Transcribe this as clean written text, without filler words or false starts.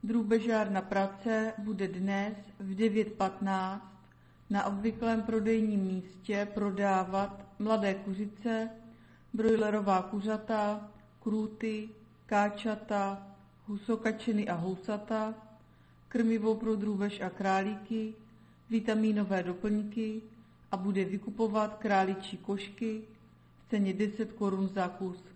Drůbežárna Prace bude dnes v 9:15 na obvyklém prodejním místě prodávat mladé kuřice, brojlerová kuřata, krůty, káčata, husokačeny a housata, krmivo pro drůbež a králíky, vitamínové doplňky a bude vykupovat králičí košky v ceně 10 korun za kus.